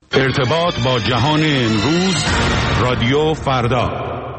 ارتباط با جهان امروز، رادیو فردا.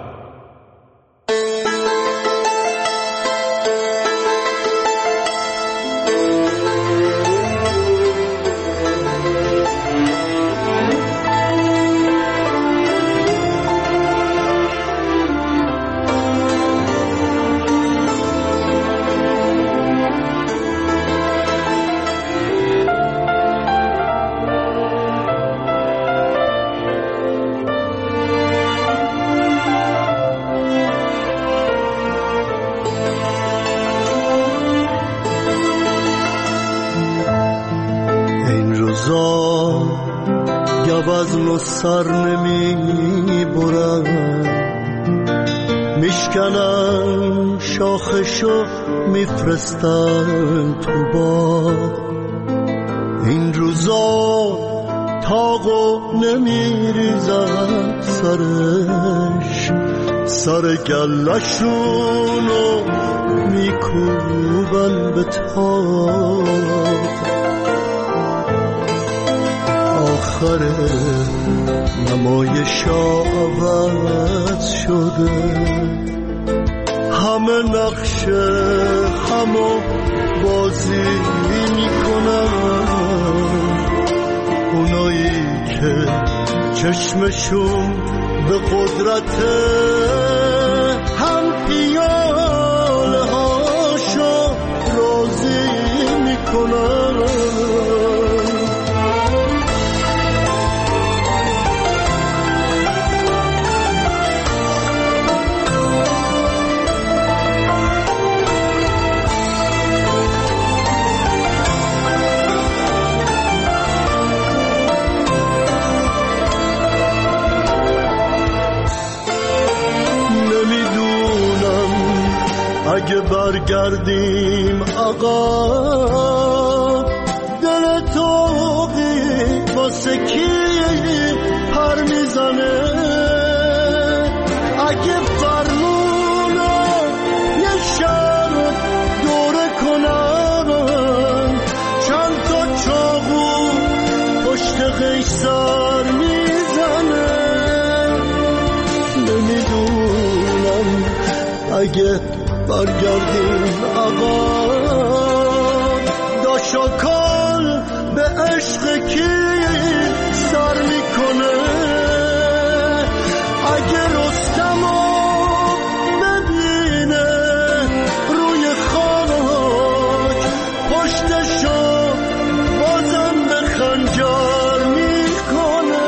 سر نمی برم، میشکنم شاخشو میفرستم تو باغ. این روزا تاقو نمیریزم سرش، سر گلشونو میکوبن به تاق. آخره نمایشا عوض شده، همه نقشه همو بازی میکنن. اونایی که چشمشون به قدرته، هم پیاله هاشو راضی میکنن. اگه برگردیم عقب، دل توقی واسه کی پر میزنه؟ اگه فرمونه یه شهر دوره کنن، چند تا چاقو پشت قیصر میزنه. نمیدونم اگه برگردیم عقب، داشاکال به عشق کی سر میکنه؟ اگه رستمو ببینه روی خاک، پشتشو بازم به خنجر میکنه.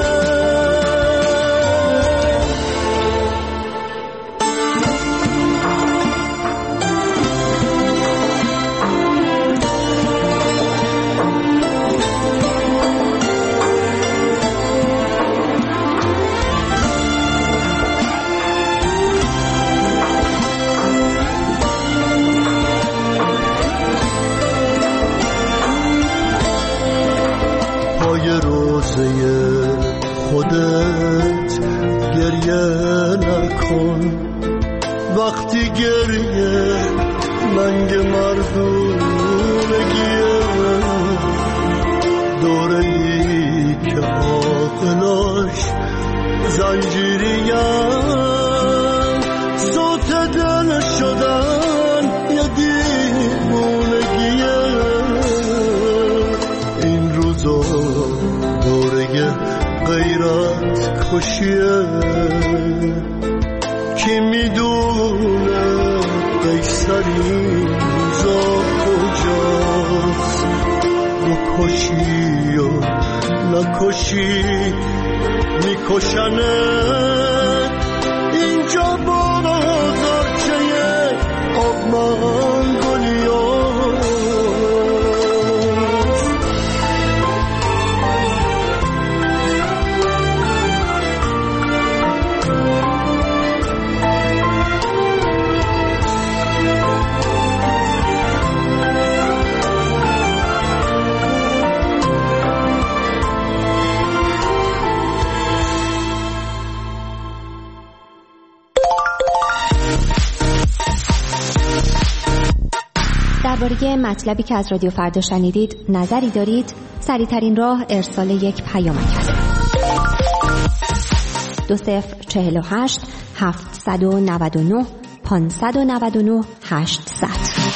خودت گریه نکن، وقتی گریه لنگ مردونگیه. دوره‌ای که عاقلاش زنجیریم، صوت دل شدن یه دیوونگیه. این روزا دوره غیرت کشیه، کی میدونه قیصری روزا کجاست؟ بکشی و نکشی میکشنه. اینجا بازارچه آب منگولیاست. درباره مطلبی که از رادیو فردا شنیدید نظری دارید؟ سریع‌ترین راه ارسال یک پیامک است. 2048 799 599 800.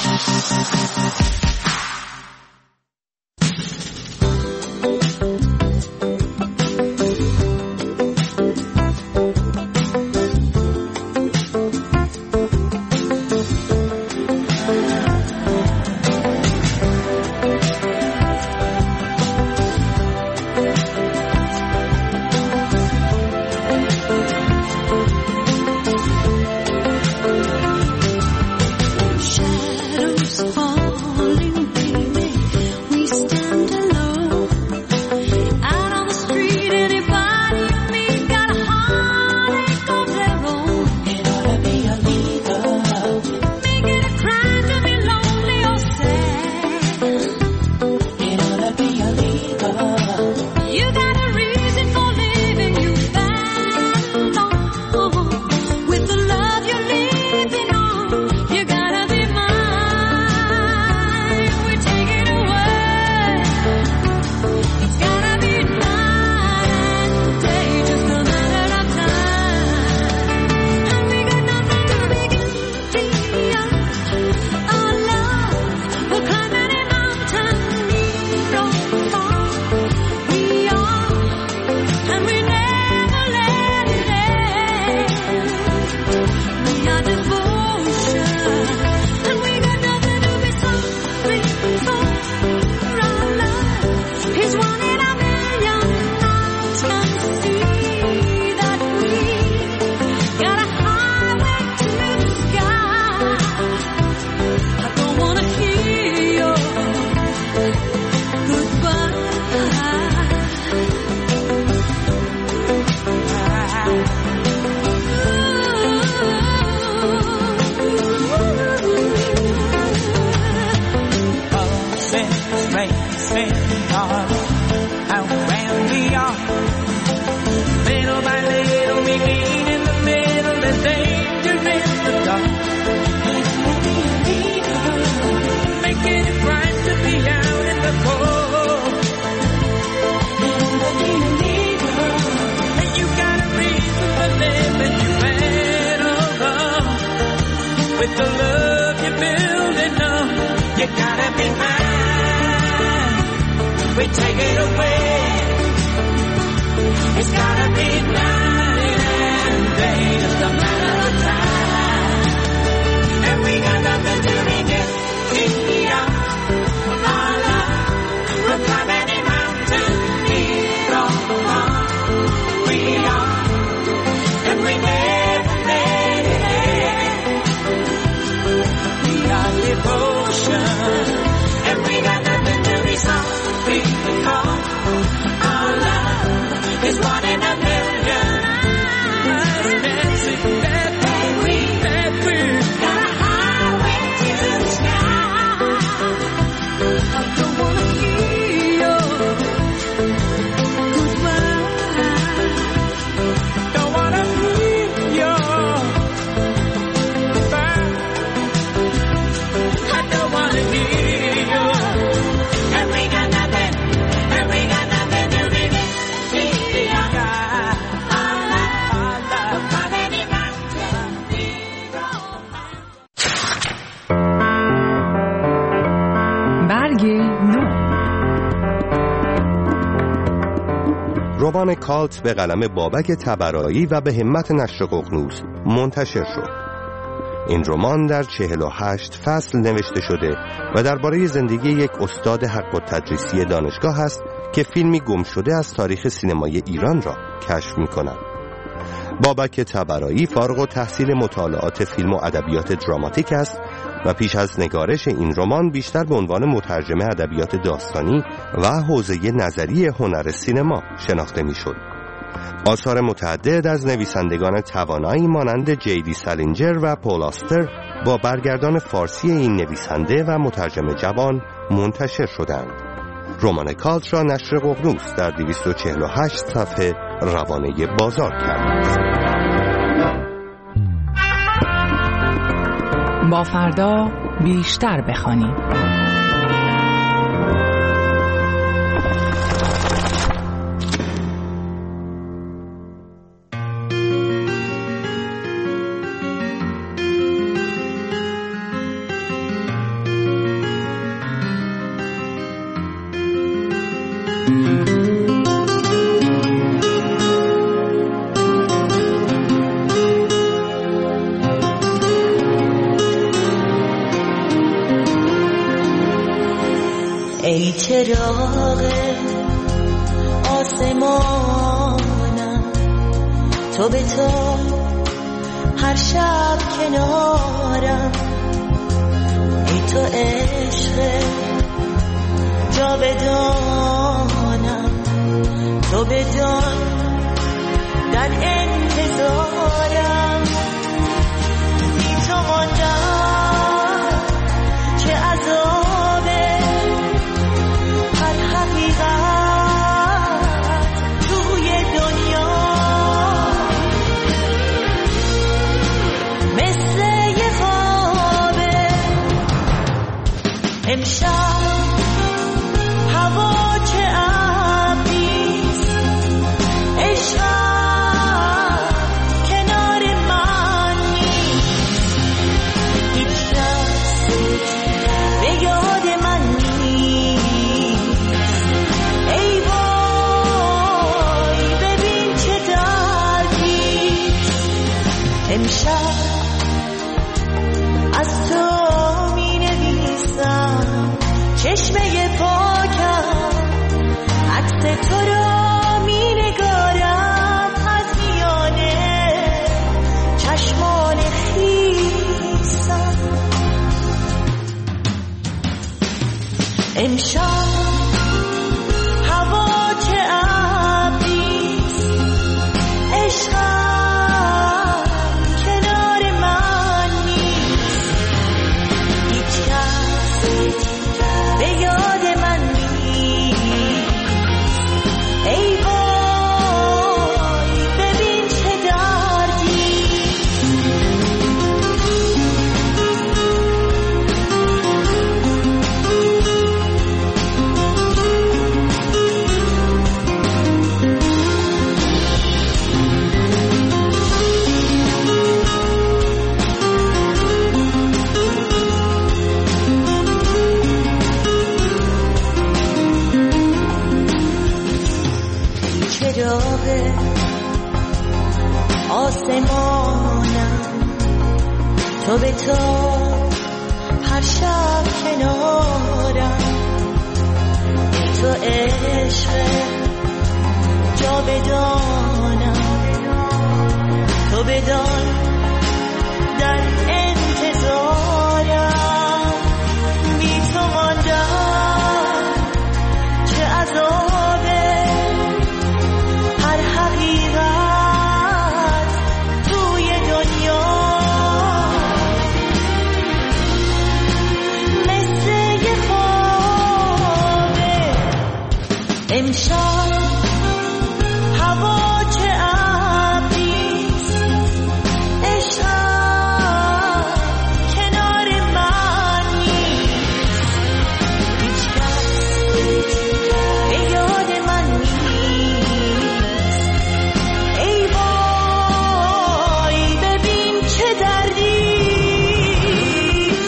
رمان کالت به قلم بابک طبرایی و به همت نشر ققنوس منتشر شد. این رمان در 48 فصل نوشته شده و درباره زندگی یک استاد حق التدریسی دانشگاه است که فیلمی گم شده از تاریخ سینمای ایران را کشف می‌کند. بابک طبرایی فارغ التحصیل مطالعات فیلم و ادبیات دراماتیک است و پیش از نگارش این رمان بیشتر به عنوان مترجم ادبیات داستانی و حوزه نظری هنر سینما شناخته می‌شد. آثار متعدد از نویسندگان توانایی مانند جیدی سالینجر و پول آستر با برگردان فارسی این نویسنده و مترجم جوان منتشر شدند. رمان کالت را نشر ققنوس در 248 صفحه روانه بازار کرد. با فردا بیشتر بخوانید. ای چراغ آسمانم، تو به تو هر شب کنارم. ای تو عشق جاودانم، تو بدان در انتظارم. بی تو ماندم چه عذابه، هر حقیقت توی دنیا مثل یه خوابه. امشب هوا چه ابریست، عشقم کنار من نیست. هیچ کس به یاد من نیست. ای وای ببین چه دردیست. امشب از تو می نویسم چشمه پاکم، عکس تو را می نگارم از میانه چشمان خیسم. امشب هوا چه ابریست، عشقم کنار من نیست. هیچ کس به یاد من نیست. ای وای ببین چه دردیست. چراغ آسمانم، تو به تو هر شب کنارم. ای تو عشق جاودانم، تو بدان در انتظارم. بی تو ماندم چه عذابه، هر حقیقت توی دنیا مثل یه خوابه. امشب هوا چه ابریست، عشقم کنار من نیست. هیچ کس به یاد من نیست. ای وای ببین چه دردیست.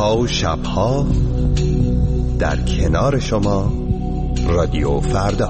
روزها و شبها در کنار شما رادیو فردا.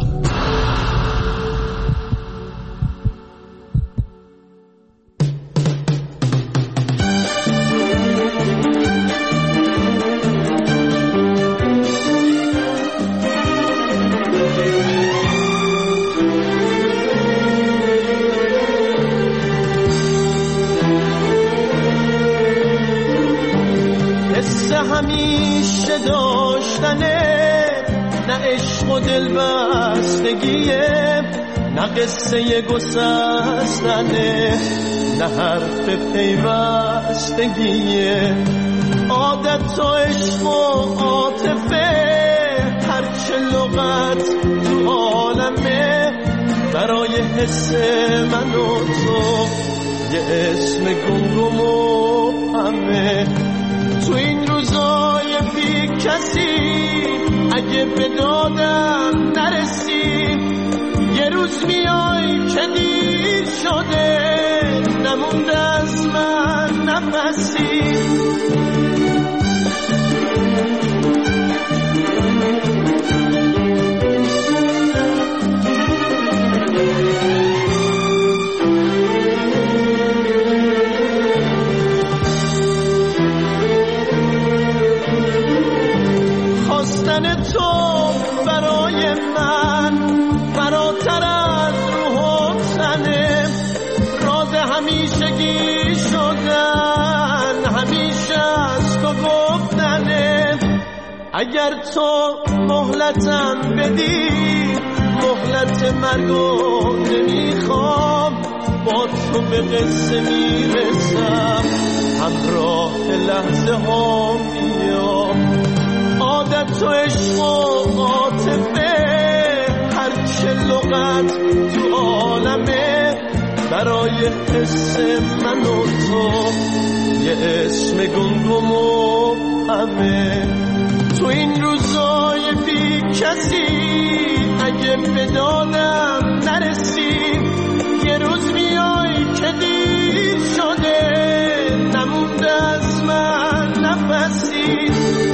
همیشه داشتنه، نه عشق و دل بستگیه، نه قصه گسستنه، نه حرف پیوستگیه. عادت و عشق و عاطفه، هرچه لغت تو عالمه، برای حس من و تو یه اسم گمگم و همه. تو این روزای بی کسی اگه به دادم نرسی، یه روز میای که دیر شده، نمونده از من نفسی. تو برای من فراتر از روح و تنه، راز همیشگی شدن، همیشه از تو گفتنه. اگر تو مهلتم بدی، مهلت مرگو نمیخوام، با تو به قصه میرسم، همراه لحظه ها میام. عادت و عشق و عاطفه، هرچه لغت تو عالمه، برای حس من و تو یه اسم گمگم و همه. تو این روزای بی کسی اگه به دادم نرسی، یه روز میای که دیر شده، نمونده از من نفسی.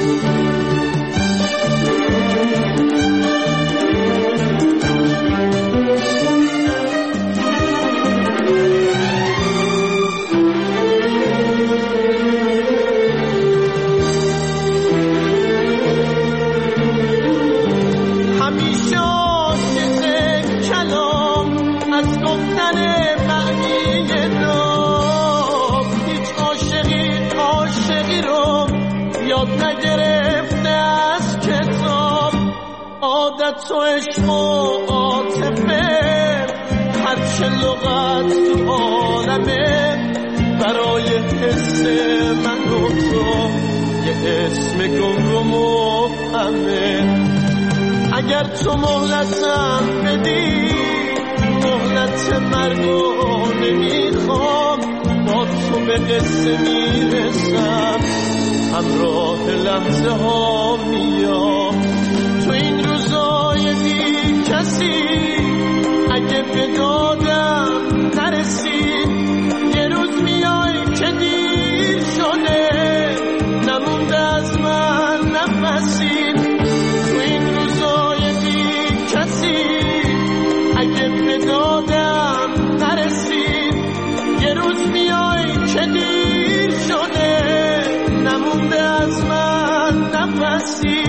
نگرفته از کتاب، عادت و عشق و عاطفه، هرچه لغت تو عالمه، برای حس من و تو یه اسم گمگم و همه. اگر تو مهلتم بدی، مهلت مرگو نمیخوام، با تو به قصه میرسم، همراه لحظه ها میام. تو این روزای بی کسی اگه به دادم نرسی، یه روز میای که دیر شده، نمونده از من نفسی. تو این روزای بی کسی اگه به دادم نرسی، یه روز میای که دیر شده، نمونده از من نفسی.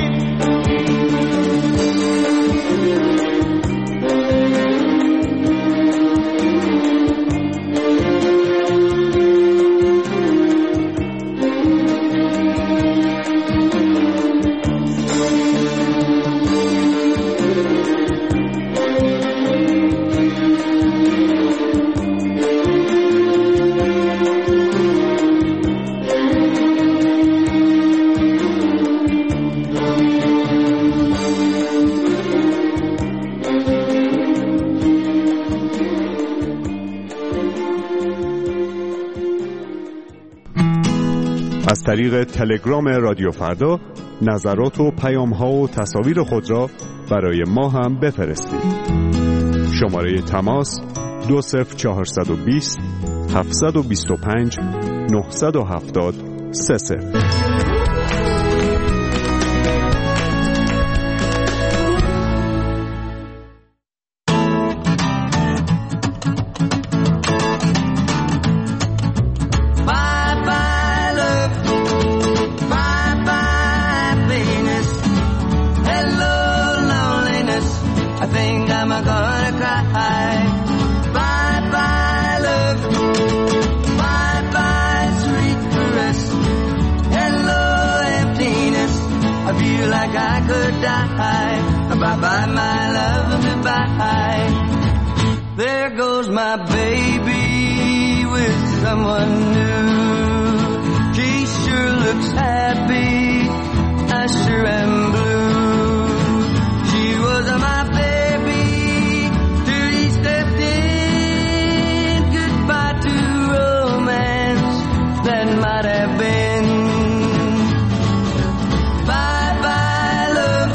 از طریق تلگرام رادیو فردا نظرات و پیام‌ها و تصاویر خود را برای ما هم بفرستید. شماره تماس 20420 725 970 30. think I'm gonna cry. Bye-bye, love. Bye-bye, sweet caress. Hello, emptiness. I feel like I could die. Bye-bye, my love, goodbye. There goes my baby with someone new. She sure looks happy, I sure am blue. She was my baby till he stepped in. Goodbye to romance that might have been. Bye-bye, love.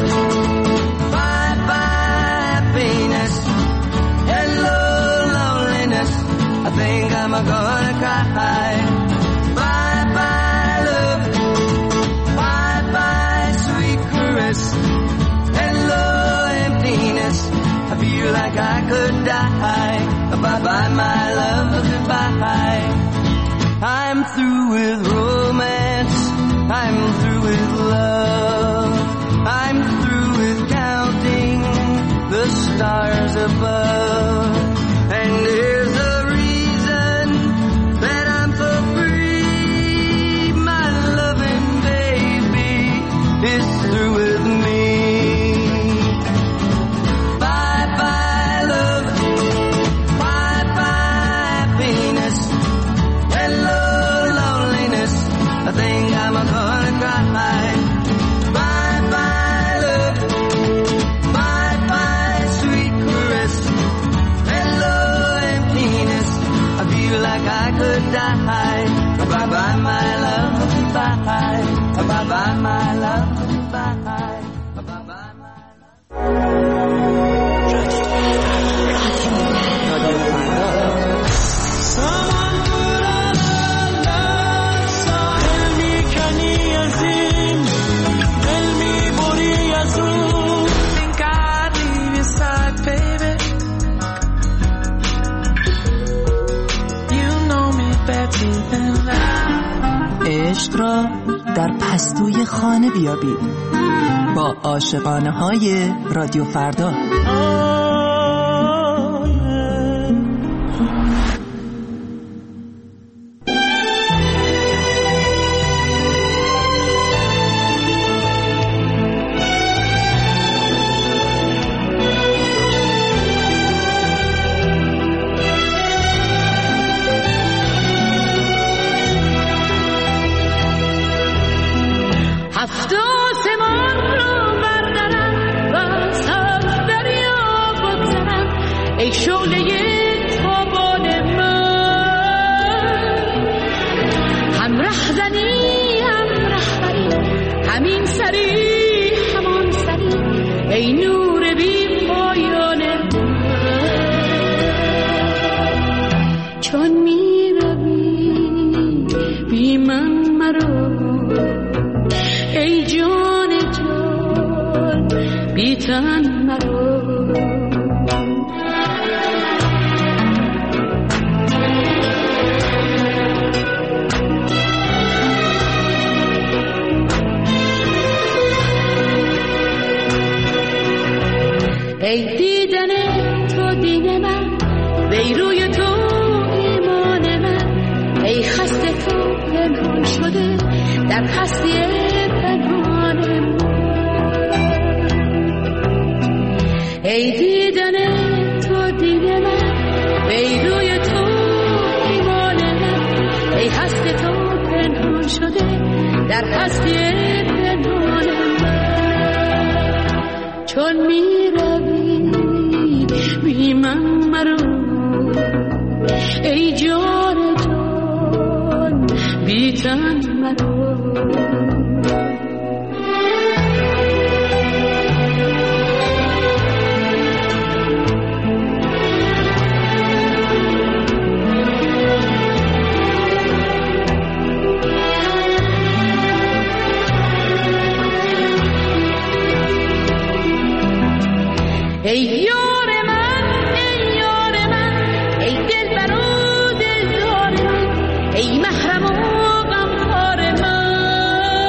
Bye-bye, happiness. Hello, loneliness. I think I'm gonna cry. Bye-bye, love. Bye-bye, sweet caress. Hello, emptiness. I feel like I could die. Bye-bye, my love, goodbye. I'm through with romance. I'm through with love. I'm through with counting the stars above. And there's a reason that I'm so free. My loving baby is through with me. Bye-bye, love. Bye-bye, happiness. Hello, loneliness. I think I'm gonna cry. Bye-bye, love. Bye-bye, sweet caress. Hello, emptiness. I feel like I could die. Bye-bye, my love, goodbye. Bye-bye, my love, goodbye. Bye-bye, my love. عشق را در پستوی خانه بیابید با عاشقانه های رادیو فردا. ای شعله تابان من، هم رهزنی هم رهبری، همین سری همان سری، ای نور بی پایان من. چون می روی بی من مرو، ای جان جان بی تن مرو. ای دیدن تو دین من، ای روی تو ایمان من، ای خسته تو پنهان شده در هستی پنهان من. ای دیدن تو دین من، ای روی تو ایمان من، ای هستی تو پنهان شده در هستی پنهان من. چون می بی من مرو، ای جان جان بی تن مرو. ای یار من، ای یار من، ای دلبر و دلدار من، ای محرم و غمخوار من.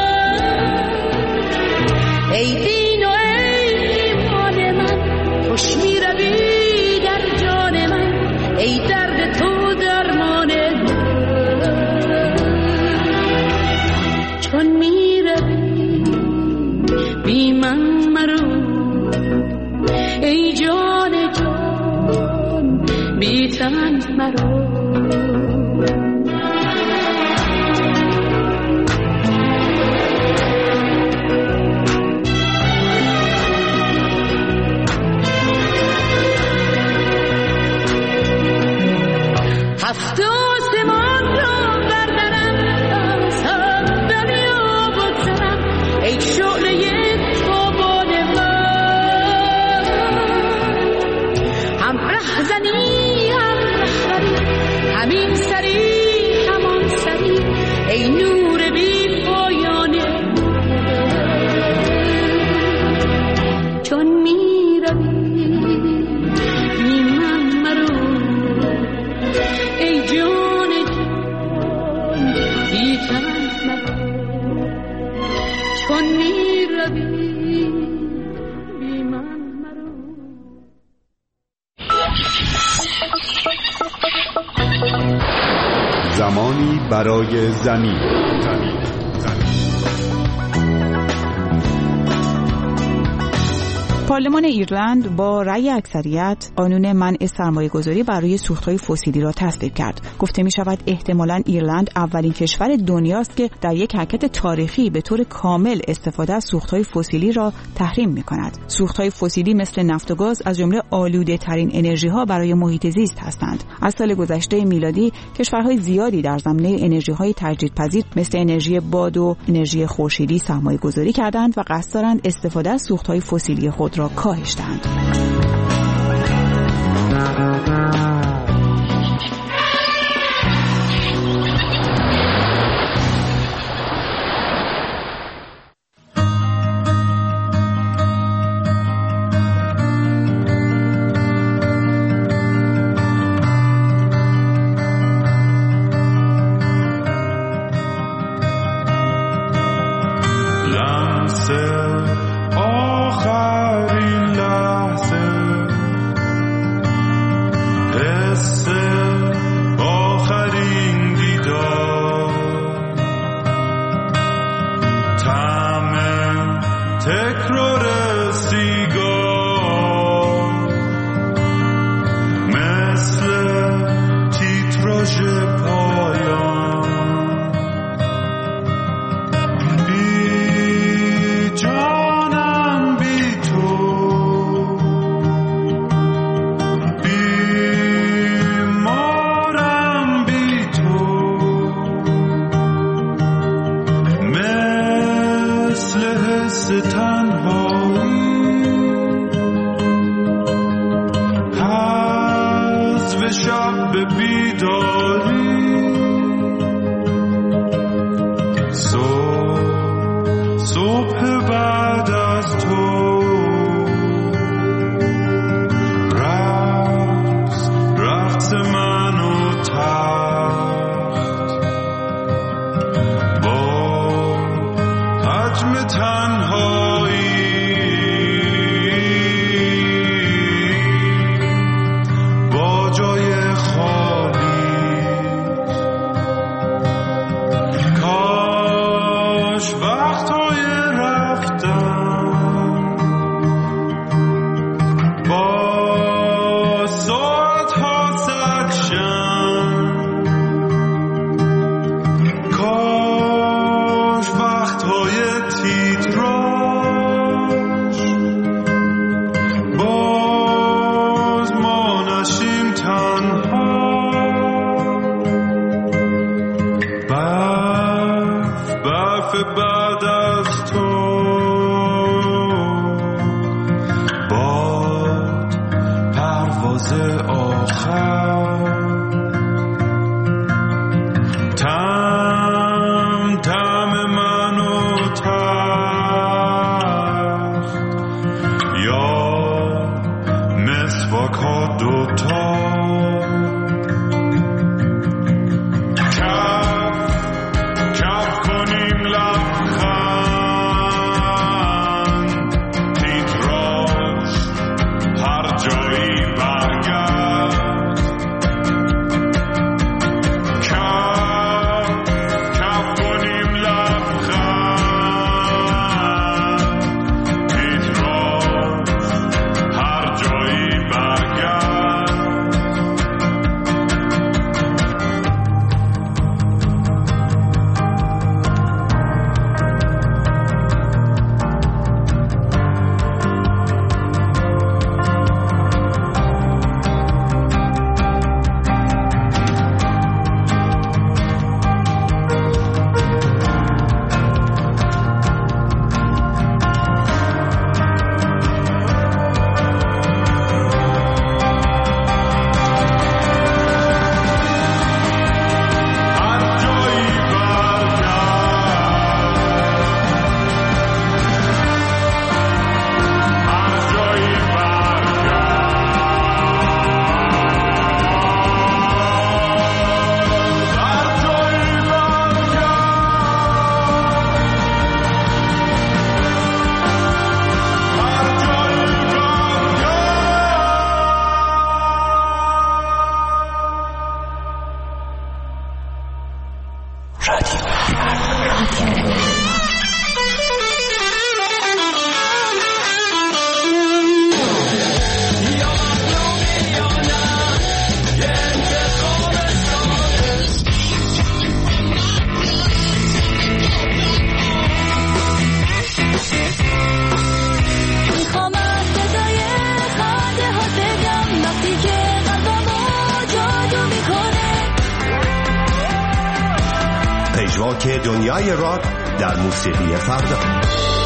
مرو هفت آسمان را بردارم تا دنیا بگذارم ای شعله تابان من هم ره زنی هم رهبری همین سری همان سری ای نور بی پایانه چون می روی بی من مرو ای جان جان بی چند مرو چون می روی بی من مرو زمانی برای زمین. پارلمان ایرلند با رأی اکثریت قانون منع سرمایه‌گذاری بر روی سوخت‌های فسیلی را تصویب کرد. گفته می‌شود احتمالاً ایرلند اولین کشور دنیاست که در یک حرکت تاریخی به طور کامل استفاده از سوخت‌های فسیلی را تحریم می‌کند. سوخت‌های فسیلی مثل نفت و گاز از جمله آلوده‌ترین انرژی‌ها برای محیط زیست هستند. از سال گذشته میلادی کشورهای زیادی در زمینه انرژی‌های تجدیدپذیر مثل انرژی باد و انرژی خورشیدی سرمایه‌گذاری کردند و قصد دارند استفاده از سوخت‌های فسیلی خود را کاهش دهند. خاک دنیای راک در موسیقی فردا.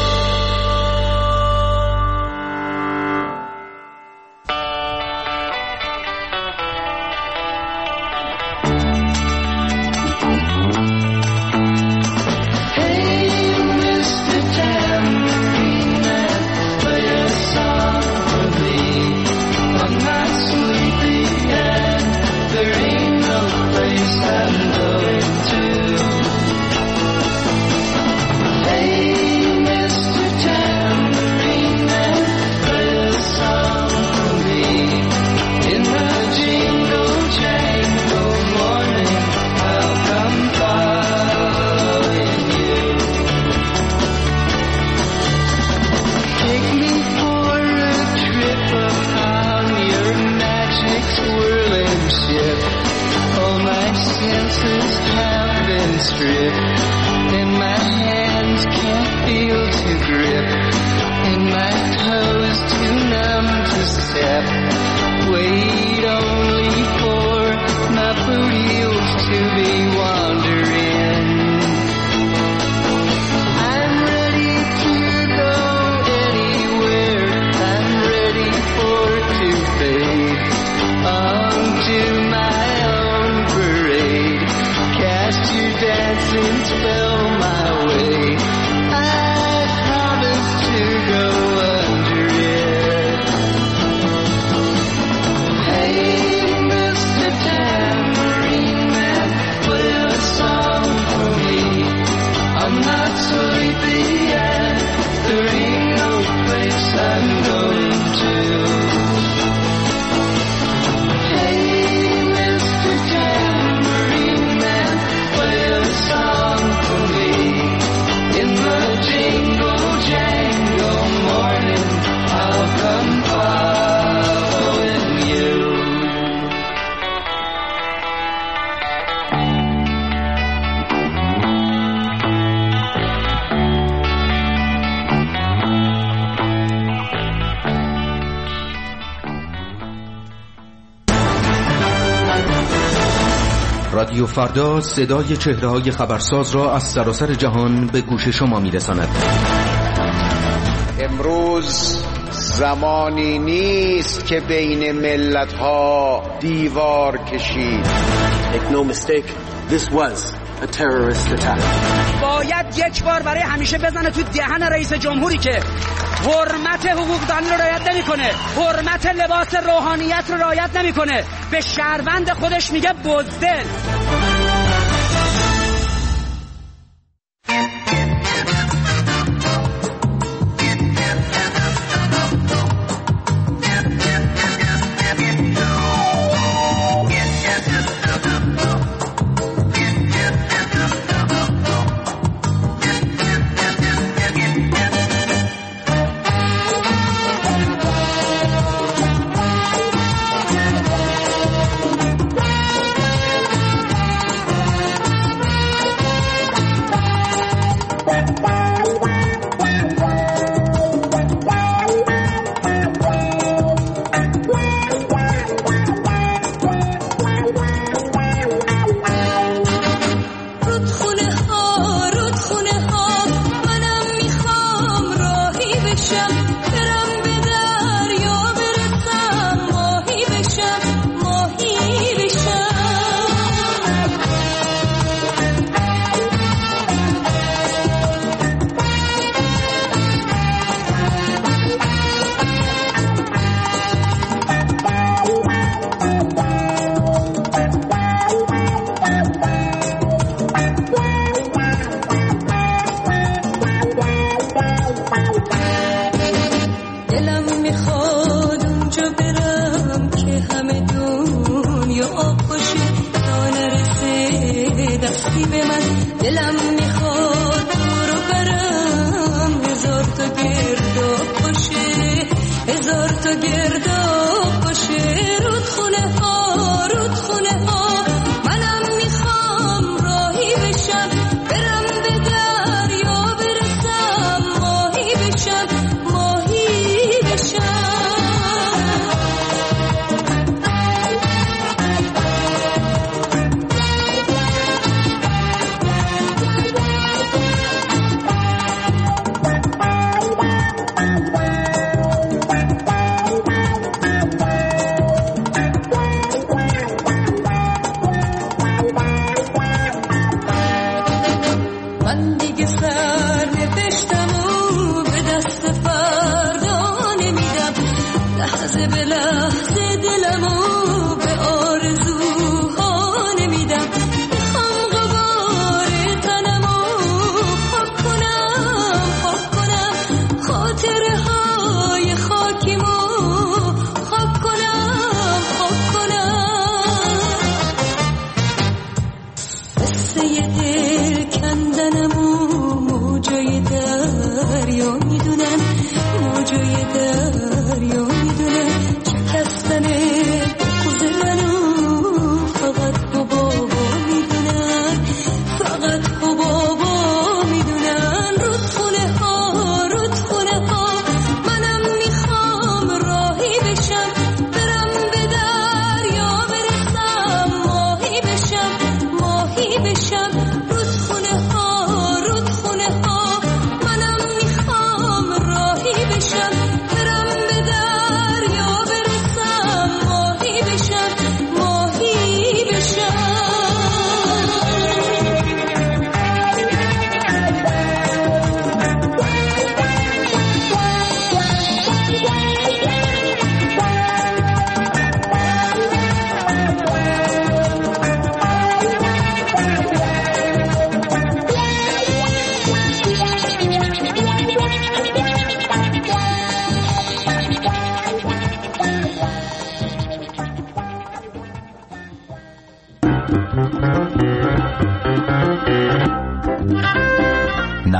رادیو فردا صدای چهره‌های خبرساز را از سراسر جهان به گوش شما می‌رساند. امروز زمانی نیست که بین ملت‌ها دیوار کشید. Make no mistake, this was a terrorist attack. باید یک بار برای همیشه بزنه تو دهن رئیس جمهوری که حرمت حقوقدانی رو رعایت نمی‌کنه، حرمت لباس روحانیت رو رعایت نمی‌کنه، به شهروند خودش میگه بزدل.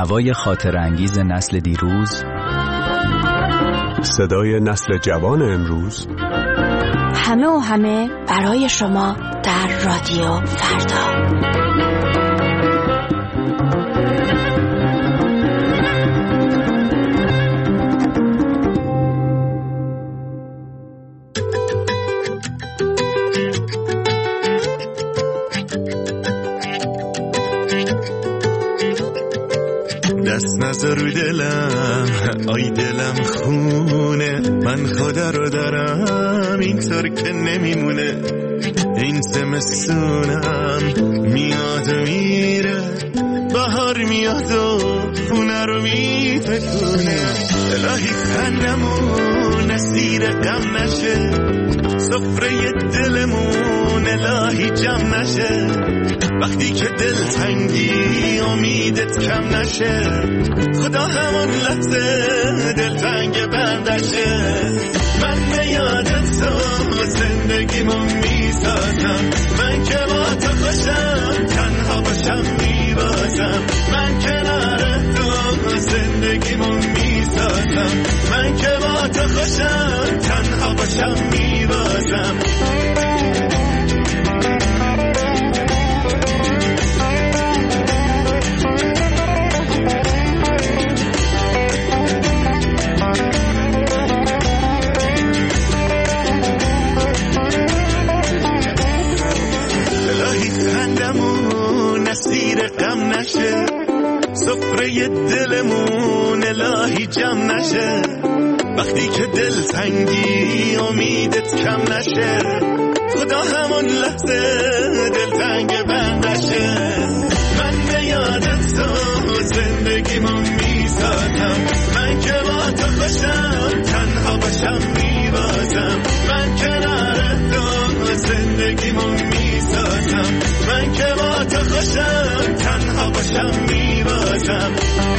نوای خاطر انگیز نسل دیروز، صدای نسل جوان امروز، همه و همه برای شما در رادیو فردا. دست نذار رو دلم، آی دلم خونه، من خدا رو دارم اینطور که نمیمونه. این زمستونم میاد و میره، بهار میاد و خونه رو میتکونه. الهی خندمون اسیر غم نشه، سفره دلمون الهی جمع نشه. وقتی که دل تنگی امیدت کم نشه، خدا همون لحظه دل تنگ بندشه. من به یادت تو زندگیمو میسازم، من که با تو خوشم تنها باشم میبازم. من کنار تو زندگیمو میسازم، من که با تو خوشم تنها باشم میبازم. غم نشه، سفره دلمون الهی جمع نشه. وقتی که دل تنگی امیدت کم نشه، خدا همون لحظه دل تنگ بندشه. من به یادت تو زندگیمو میسازم، من که با تو خوشم تنها باشم میبازم. من کنار تو زندگیمو میسازم، من که با تو خوشم تنها باشم میبازم.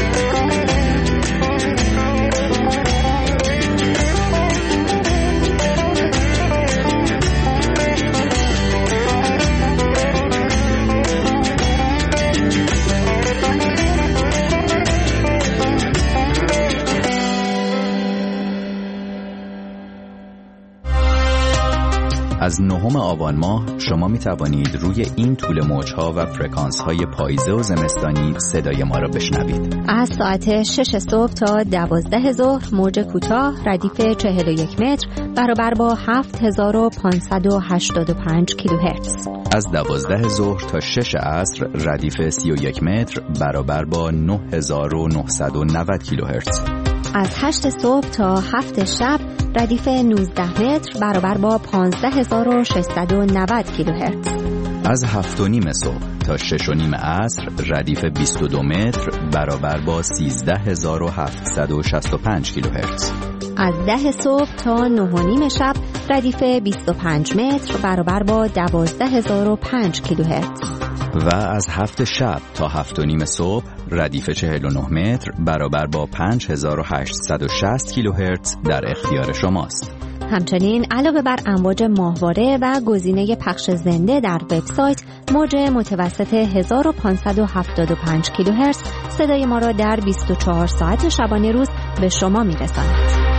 از 9 آبان ماه شما می توانید روی این طول موج‌ها و فرکانس‌های پاییزه و زمستانی صدای ما را بشنوید. از ساعت 6 صبح تا 12 ظهر موج کوتاه ردیف 41 متر برابر با 7585 کیلوهرتز. از 12 ظهر تا 6 عصر ردیف 31 متر برابر با 9990 کیلوهرتز. از 8 صبح تا 7 شب ردیف 19 متر برابر با 15690 کیلوهرتز. از 7:30 صبح تا 6:30 عصر ردیف 22 متر برابر با 13765 کیلوهرتز. از 10 صبح تا 9:30 شب ردیف 25 متر برابر با 12005 کیلوهرتز. و از 7 شب تا 7:30 صبح ردیف 49 متر برابر با 5860 کیلوهرتز در اختیار شماست. همچنین علاوه بر امواج ماهواره و گزینه پخش زنده در وبسایت، موج متوسط 1575 کیلوهرتز صدای ما را در 24 ساعت شبانه روز به شما میرساند.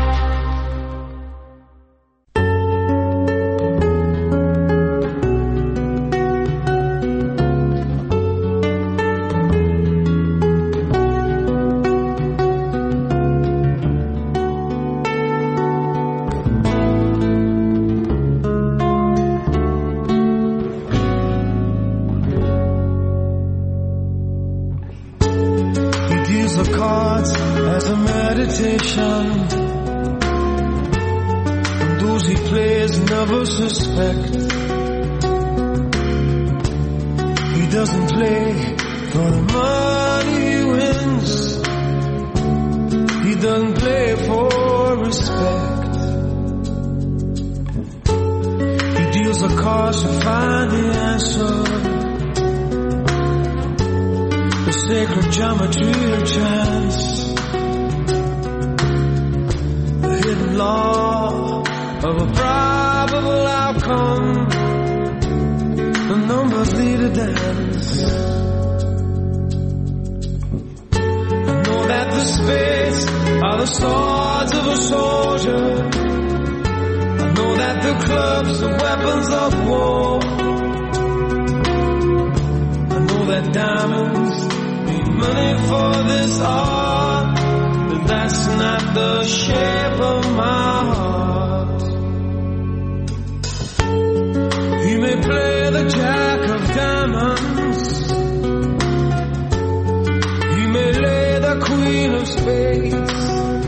are the swords of a soldier. I know that the clubs are weapons of war. I know that diamonds need money for this art, but that's not the shape of my heart. He may play the jack of diamonds, he may lay the queen of spades,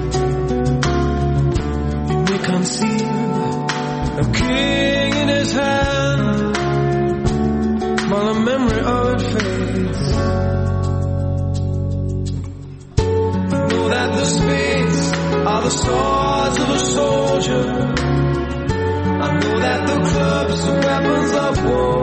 he may conceal a king in his hand while the memory of it fades. I know that the spades are the swords of a soldier. I know that the clubs are weapons of war.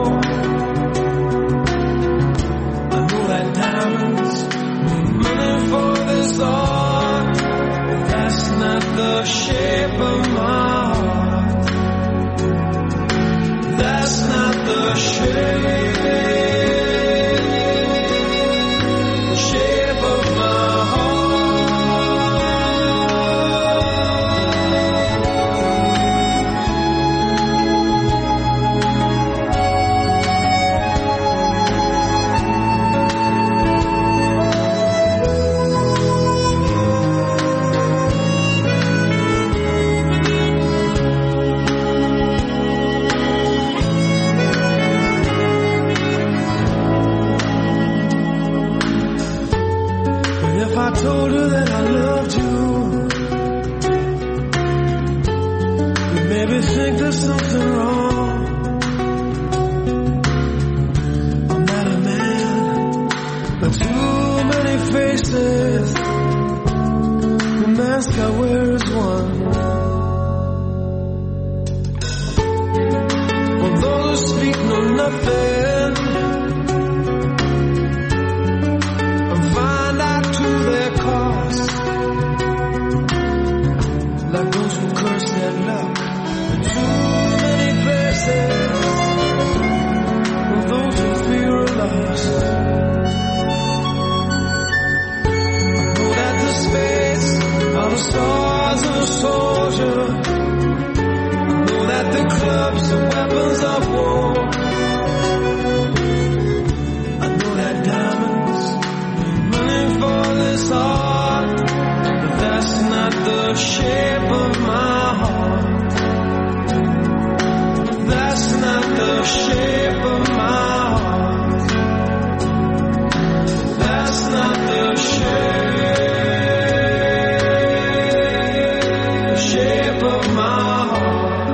I know that diamonds need money for this art, but that's not the shape of my heart. That's not the shape of my I told her that I loved you, but maybe think there's something wrong. I'm not a man, but too many faces. The mask I wear is one. For those who speak know nothing, their cause, like those who curse their luck in too many places, or those who fear a loss. I know that the spades are the swords of a soldier. I know that the clubs are weapons of war. I know that diamonds for this art, but that's not the shape of my heart. That's not the shape of my heart. That's not the shape of my heart.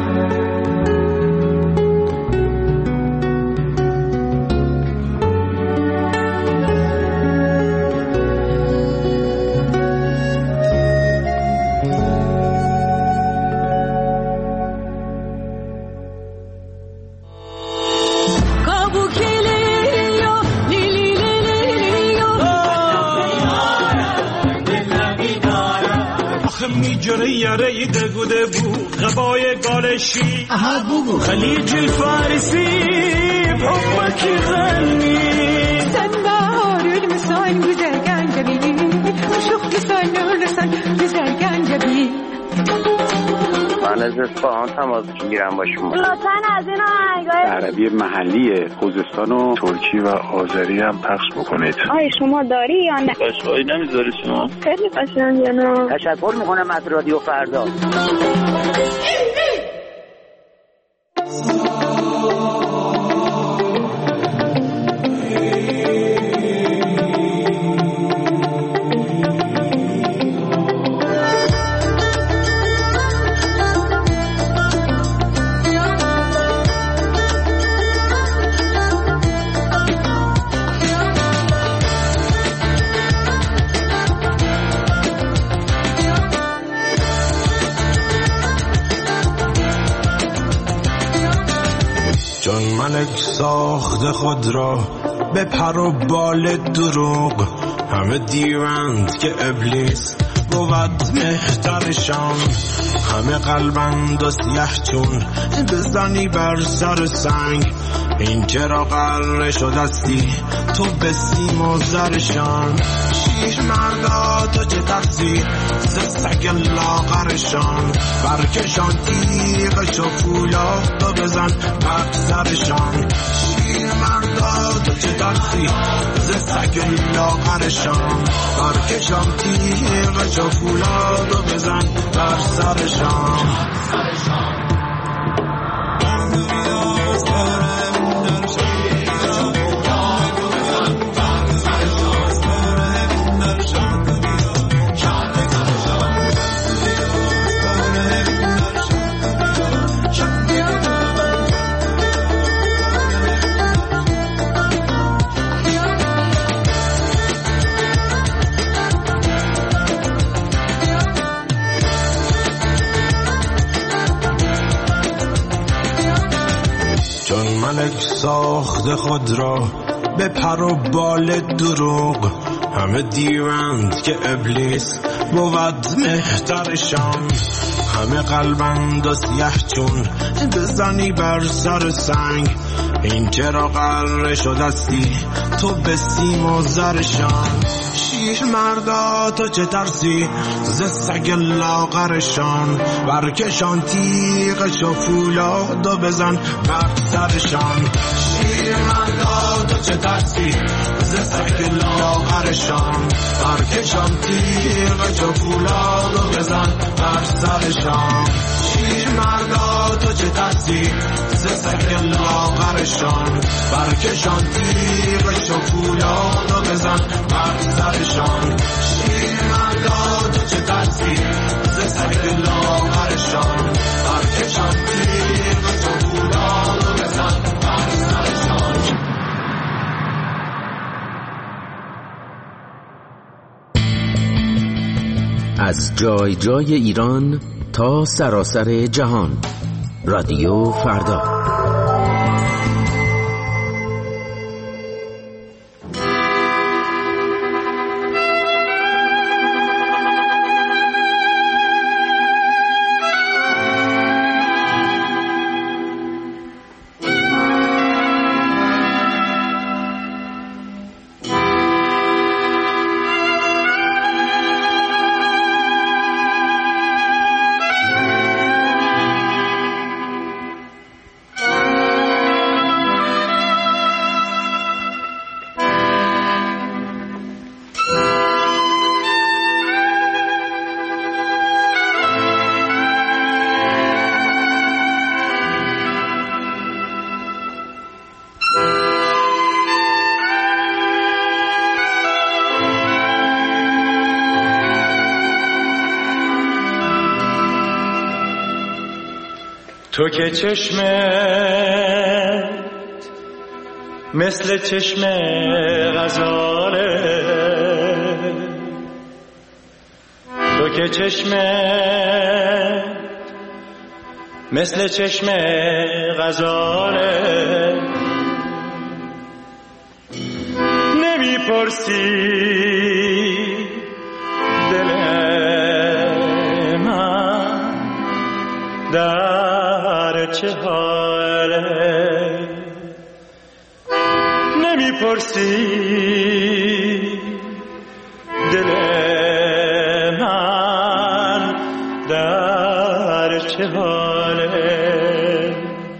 میجره یاره دگوده بو غبای گالشی خلیج الفارسی بحبك غني سنبار المسان güzel جبي وشوف لسان ولسان güzel جبي من از اصفهان تماس میگیرم با شما. لطفاً از این آهنگای عربی محلی خوزستان و ترکی و آذری هم پخش بکنید. آیا شما داری یا نه؟ قشنگی نمیذاری شما؟ خیلی قشنگه نه. تشکر میکنم از رادیو فردا. ملک ساخت خود را به پر و بال دروغ، همه دیوند که ابلیس بود مهترشان، همه قلبند و سیه چون بزنی بر سر سنگ. این چرا قره شدستی تو به سیم و زرشان. شیر مردا تو چه ترسی ز سگ لاغرشان. برکشان تیغش و فولاد و بزن بر سرشان. شیر مردا تو چه ترسی ز سگ لاغرشان. برکشان تیغش و فولاد و بزن بر سرشان. ملک ساخت خود را به پر و بال دروغ. همه دیوند که ابلیس بود مهترشان. همه قلبند و سیه چون بزنی بر سر سنگ. این چرا قره شدستی تو به سیم و زرشان. شیر مردا تو چه ترسی ز سگ لاغرشان. برکشان تیغش و فولاد و بزن بر سرشان. شیر مردا تو چه ترسی ز سگ لاغرشان. برکشان تیغش و فولاد و بزن بر سرشان. شیر مردا تو چه ترسی ز سگ لاغرشان. برکشان تیغش و فولاد و بزن بر سرشان. شیر مردا تو چه ترسی ز سگ لاغرشان. برکشان تیغش و فولاد و بزن بر سرشان. از جای جای ایران تا سراسر جهان، رادیو فردا. تو که چشمت مثل چشم غزاله. تو که چشمت مثل چشم غزاله. نمیپرسی دل من در چه حاله. نمیپرسی دل من در چه حاله.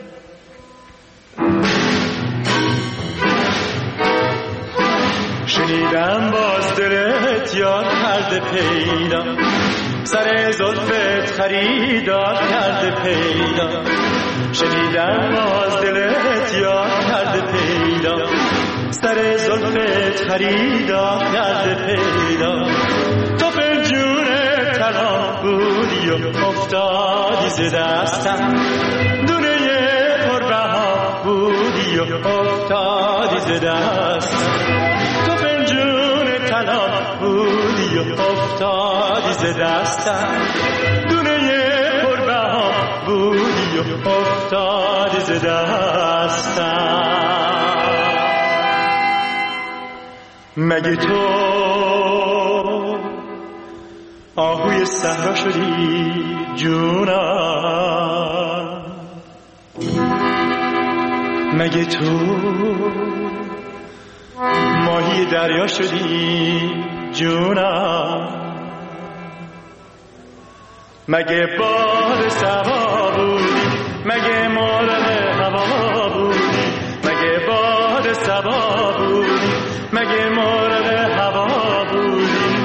شنیدم باز دلت یاد کرده پیدا. سر زلفت خریدار کرده پیدا. شنیدم باز دلت یاد کرده پیدا. سر زلفت خریدار کرده پیدا. تو فنجون طلا بودی و افتادی ز دستم. دونه پربها بودی و افتادی ز دستم. تو فنجون طلا بودی و افتادی ز دستم. دونه پربها بودی و افتادی ز دستم. مگه تو آهوی صحرا شدی جونم. مگه تو ماهی دریا شدی جونم؟ مگه باد سبا بودی؟ مگه مرغ هوا بودی؟ مگه باد سبا بودی؟ مگه مرغ هوا بودی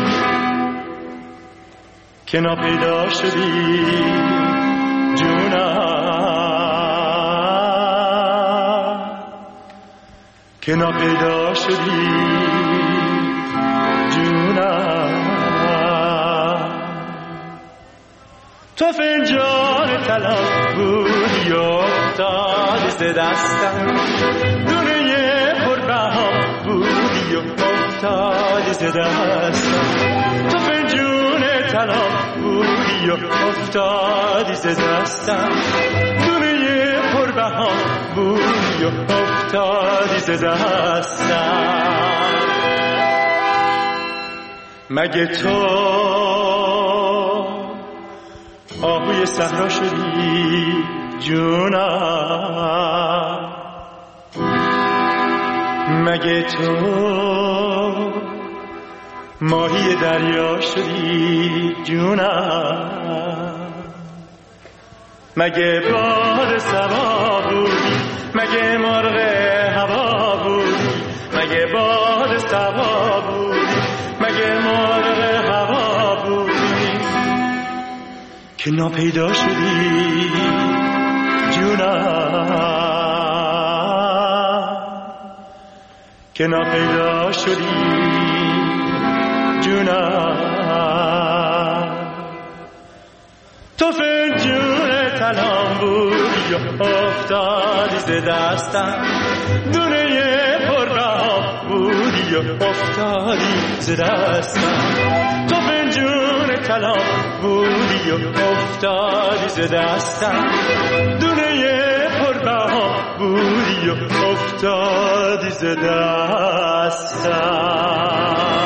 که ناپیدا شدی جونم؟ که ناپیدا شدی جونم. تو فنجان طلا بودی افتادی ز دستم، دنیای پربها بودی افتادی ز دستم. تو فنجان طلا بودی افتادی ز دستم، دنیای پربها بودی افتادی ز دستم. مگه تو آهوی صحرا شدی جونم؟ مگه تو ماهی دریا شدی جونم؟ مگه باد سبا بودی؟ مگه مرغ هوا بودی؟ مگه باد سبا بودی؟ مگه مرغ هوا بودی که ناپیدا شدی جونم؟ که ناپیدا شدی جونم. تو فنجون طلا بودی افتادی ز دستم، دنیای پربها بودی افتادی ز دستم. تو فنجون طلا بودی افتادی ز دستم، دنیای پربها بودی افتادی ز دستم.